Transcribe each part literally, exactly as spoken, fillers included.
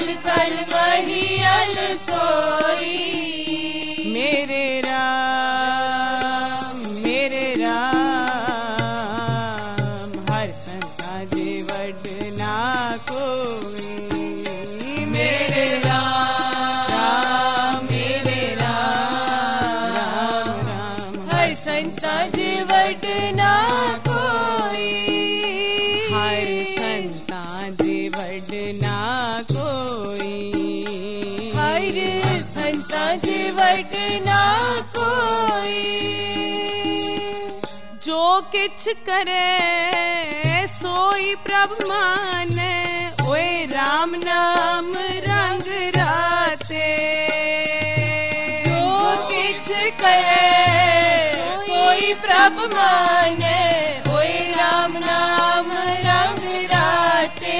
जल थल महियल सोई। मेरे राम मेरे राम हर संता जे वड ना कोई। मेरे राम मेरे राम राम हर संता जे वड ना कोई। हर संता जे वड ना कोई। हर संता जे वड ना कोई। जो किछ करे सोई प्रभ माने ओए राम नाम रंग राते। जो किछ करे सोई प्रभ माने ओए राम नाम रंग राते।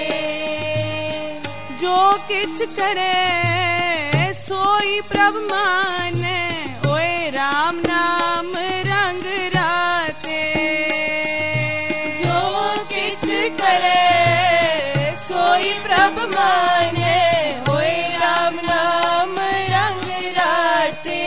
जो किछ करे सोई प्रभ माने ओए राम नाम रंग राते। जो किछ करे सोई प्रभ माने ओए राम नाम रंग राते।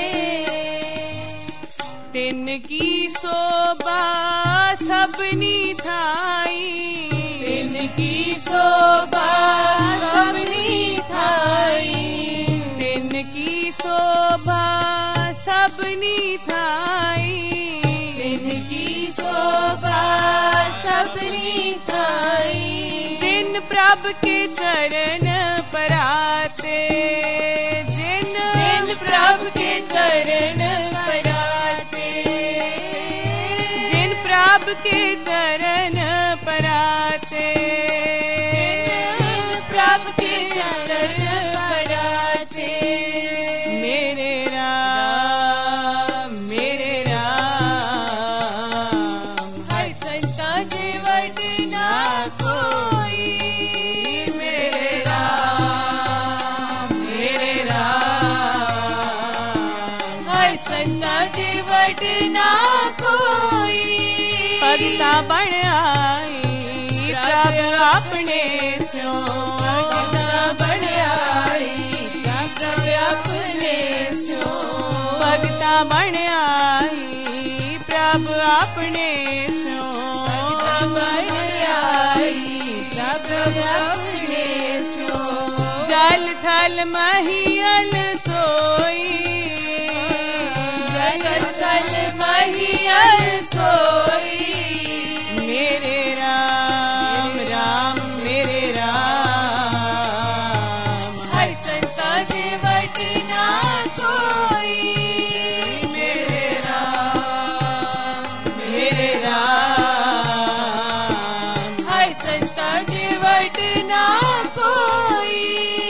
तिन की शोभा सबनी थाई। तिन की शोभा सबनी थाई। तिन की शोभा सबनी थाई। तिन की शोभा सबनी थाई। जिन प्रभ के चरण पराते। जिन जिन प्रभ के चरण पराते। जिन प्रभ के चरण पराते। जिन प्रभ के चरण पराते। मेरे राम मेरे राम हर संता जे वड ना कोई। मेरे राम मेरे राम हर संता जे वड ना कोई। भगता बन आई प्रभ अपने स्यों। भगता बन आई प्रभ अपने स्यों। भगता बन आई प्रभ अपने स्यों। भगता बन आई प्रभ अपने स्यों। जल थल महियल सोई। जल थल महियल सोई। मेरे राम राम मेरे राम हर संता जे वड ना कोई। मेरे राम मेरे राम हर संता जे वड ना कोई।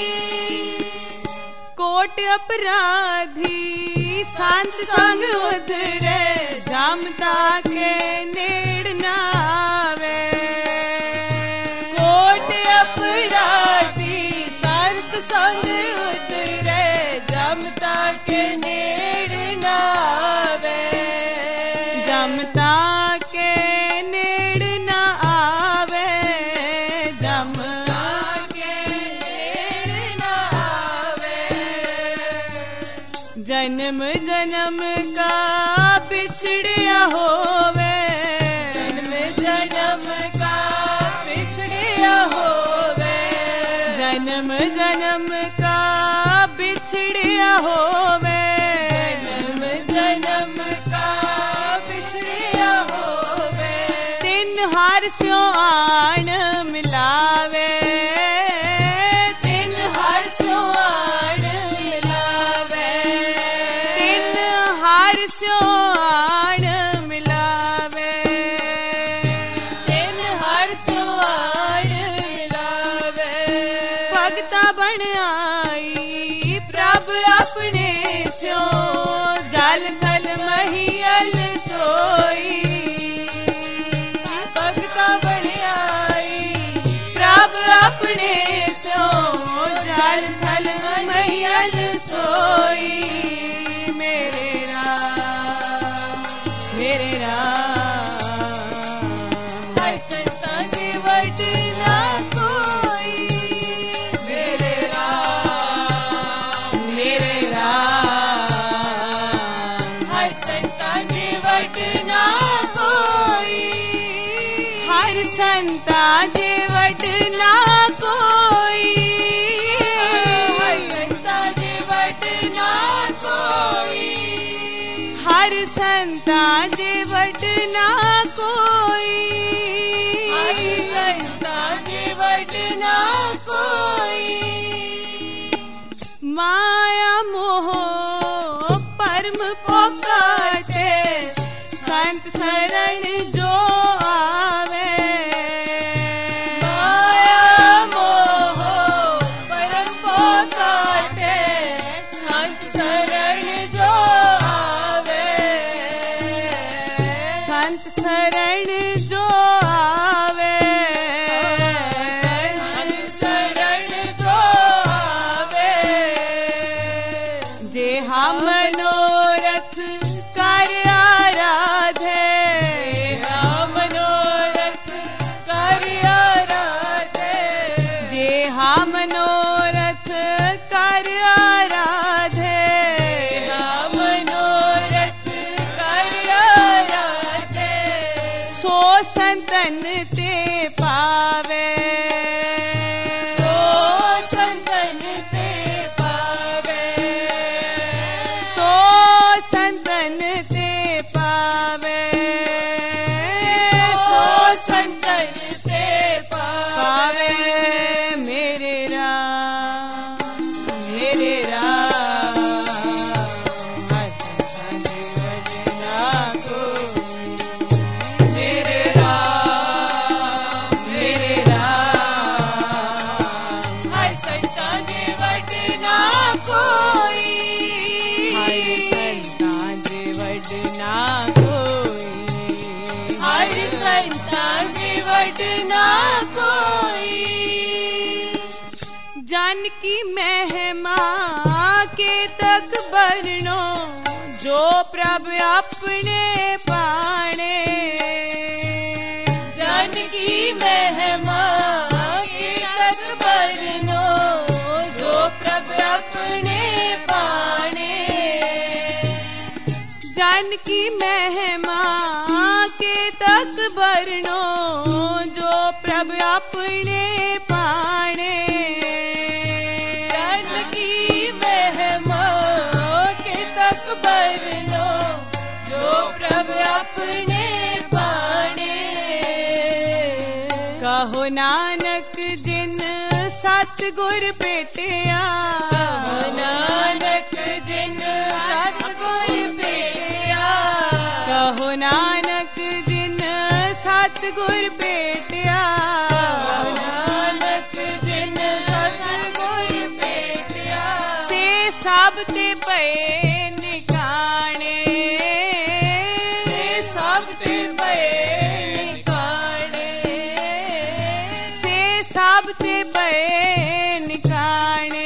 कोट अपराधी शांत संग उतरे। जामता के नेड़ ना आवे। कोट अपराधी संत संग उतरे। जमता के नेड़ ना आवे। जमता के नेड़ ना आवे। जमता के नेड़ ना आवे। जन्म जन्म का बिछड़िया होवे। जन्म जन्म का पिछड़िया होवे। जन्म जन्म का बिछड़िया होवे। जन्म जन्म का पिछड़िया होवे। तिन हार स्यों आन मिलावे। तिन हर सुआण मिलावे। तिन हार स्यों आन मिलावे। तिन हर सुआण मिलावे। भगता बन आई प्रभ अपने स्यों। जल थल महियल सोई। भगता बन आई प्रभ अपने स्यों। जल थल महियल सोई। मेरे राम मेरे राम हर संता जे वड ना कोई। मेरे संता जे वट ना कोई, हरि संता जे वट ना कोई। माया मोह परम पोकाटे, संत शरण जो आवे। माया मोह परम पोकाटे, संत शरण जो आवे। संत शरण जो आवे, संत शरण जो आवे। जे हम मनोरथ कर आराधे, हम मनोरथ कर आराधे। जे हम मनोरथ कर आराधे। हम मनोरथ कर आराधे। सो संतन ते पावे, सो संतन ते पावे। सो संतन ते पावे। सो संतन ते पावे। पावे मेरे राम, मेरे राम, हर संत वजना कोई। मेरे राम, मेरे राम, हर संता जे वट ना कोई। हर संता जे वट ना कोई। हर संता जे वट ना कोई। जानकी महिमा के तक बरनो, जो प्रभु अपने पाणे। जानकी महिमा के तक बरनो, जो प्रभु अपने पाणे। जानकी महिमा के तक बरनो, जो प्रभु अपने पाणे। जानकी महिमा के तक बरनो, जो प्रभु अपने पाणे। कहो नानक जिन सतगुर भेटिया, कहो नानक जिन सतगुर भेटिया। कहो नानक जिन सतगुर भेटिया। कहो नानक जिन सतगुर भेटिया। से सब ते पए निकाणे, से सब ते पए निकाणे। से सब ते पए निकाणे।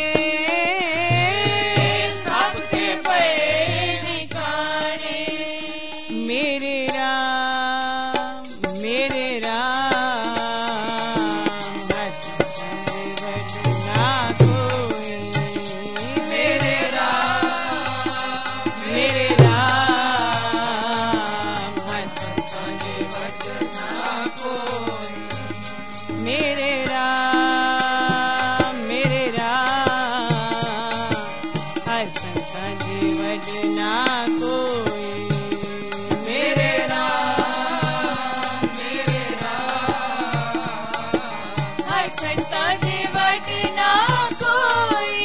से सब ते पए निकाणे। मेरे राम, मेरे राम, हर संत वट ना कोई। मेरे राम, मेरे राम, हर संत वट ना कोई। मेरे राम, मेरे राम, हर संत वट ना कोई। मेरे राम, मेरे राम, हर संता जे वट ना कोई।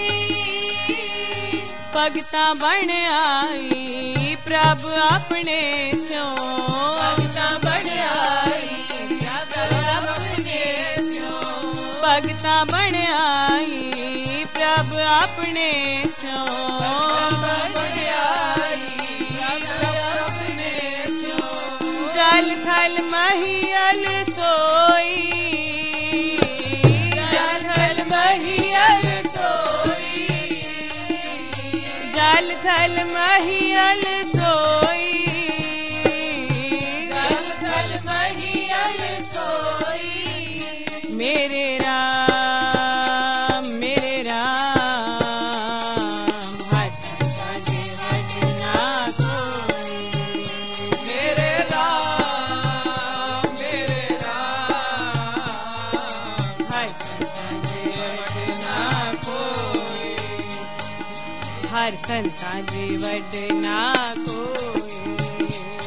भगता बन आई प्रभु अपने स्यों। भगता बन आई प्रभु अपने स्यों। भगता बन आई प्रभु अपने स्यों। बन आई प्रभु अपने स्यों। जल थल महियल सोई। जल थल महियल सोई। जल थल महियल सोई। जल थल महियल सोई। मेरे राम, मेरे राम, हर संत वट ना कोई। मेरे राम, मेरे राम, हर संत वट ना कोई। हर संत वट ना कोई।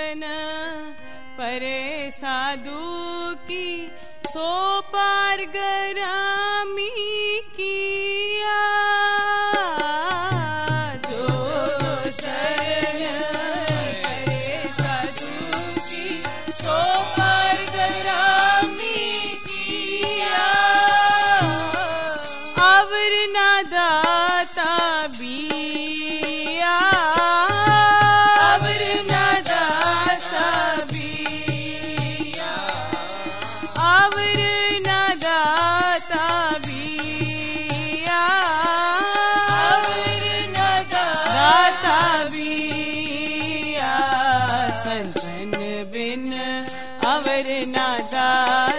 शरण परे साधु की सो पार गरामी किया। जो शरण परे साधु की सो पार गरामी किया। अवर ना दाता बिया, अवर ना दाता बिया, अवर ना दाता बिया, अवर ना दाता बिया। संतन बिन अवर ना दाता